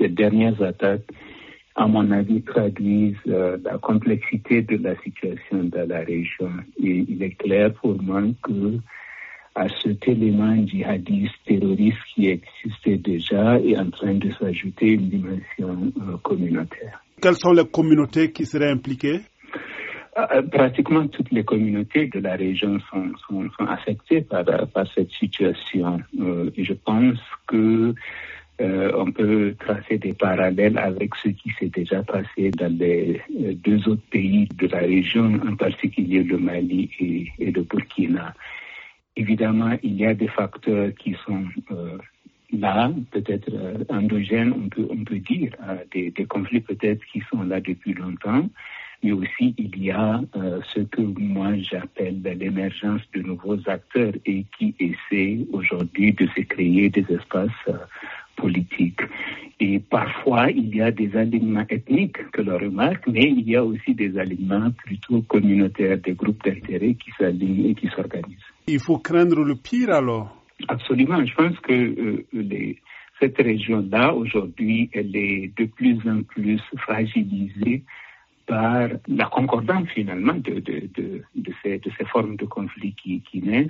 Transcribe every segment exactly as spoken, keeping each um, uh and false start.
ces dernières attaques, à mon avis, traduisent euh, la complexité de la situation dans la région. Et il est clair pour moi que à cet élément djihadiste, terroriste qui existait déjà est en train de s'ajouter une dimension euh, communautaire. Quelles sont les communautés qui seraient impliquées? Euh, pratiquement toutes les communautés de la région sont, sont, sont affectées par, par cette situation. Euh, et je pense que euh, on peut tracer des parallèles avec ce qui s'est déjà passé dans les euh, deux autres pays de la région, en particulier le Mali et, et le Burkina. Évidemment, il y a des facteurs qui sont euh, là, peut-être euh, endogènes, on peut, on peut dire, euh, des, des conflits peut-être qui sont là depuis longtemps. Mais aussi, il y a euh, ce que moi j'appelle l'émergence de nouveaux acteurs et qui essaient aujourd'hui de se créer des espaces euh, politiques. Et parfois, il y a des alignements ethniques que l'on remarque, mais il y a aussi des alignements plutôt communautaires, des groupes d'intérêt qui s'alignent et qui s'organisent. Il faut craindre le pire alors? Absolument. Je pense que euh, les, cette région-là, aujourd'hui, elle est de plus en plus fragilisée par la concordance finalement de, de, de, de, ces, de ces formes de conflits qui, qui naissent.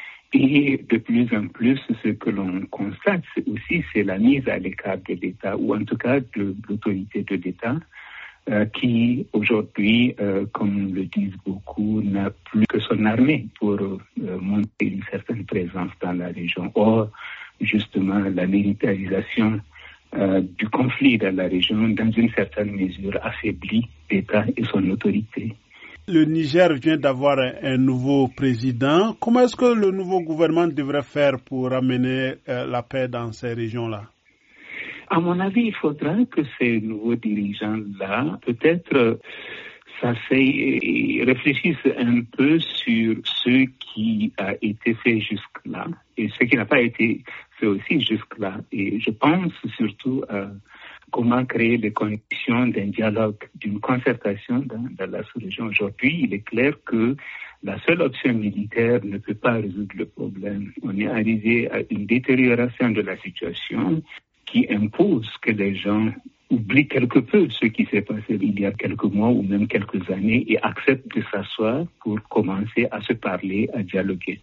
Et de plus en plus, ce que l'on constate c'est aussi, c'est la mise à l'écart de l'État, ou en tout cas de l'autorité de l'État, euh, qui aujourd'hui, euh, comme le disent beaucoup, n'a plus que son armée pour euh, montrer une certaine présence dans la région. Or, justement, la militarisation Euh, du conflit dans la région, dans une certaine mesure, affaiblit l'État et son autorité. Le Niger vient d'avoir un, un nouveau président. Comment est-ce que le nouveau gouvernement devrait faire pour amener euh, la paix dans ces régions-là? À mon avis, il faudra que ces nouveaux dirigeants-là, peut-être, euh, réfléchissent un peu sur ce qui a été fait jusque-là et ce qui n'a pas été fait aussi jusque-là. Et je pense surtout à comment créer les conditions d'un dialogue, d'une concertation dans, dans la sous-région. Aujourd'hui, il est clair que la seule option militaire ne peut pas résoudre le problème. On est arrivé à une détérioration de la situation qui impose que les gens oublient quelque peu ce qui s'est passé il y a quelques mois ou même quelques années et acceptent de s'asseoir pour commencer à se parler, à dialoguer.